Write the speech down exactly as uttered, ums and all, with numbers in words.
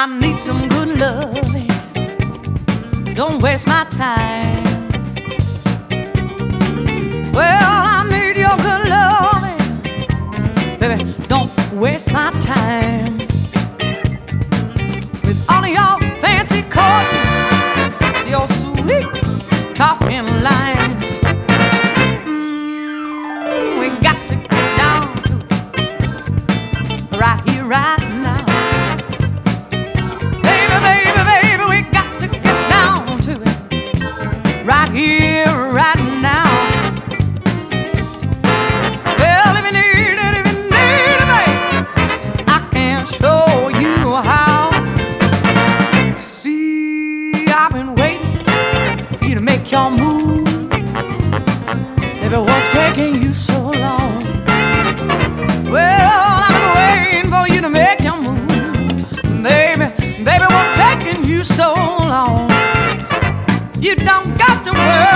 I need some good loving. Don't waste my time. Well, I need your good loving. Baby, don't waste my time. With all of your fancy coating, your sweet talking lines. Mm, we got to get down to it. Right here, right now. Baby, baby, baby, we got to get down to it. Right here, right now. Well, if you need it, if you need it, baby, I can show you how. See, I've been waiting for you to make your move. Baby, what's taking you so long? Well, I've been waiting for you to make your move. Baby, baby, what's taking you so long? You don't got to worry.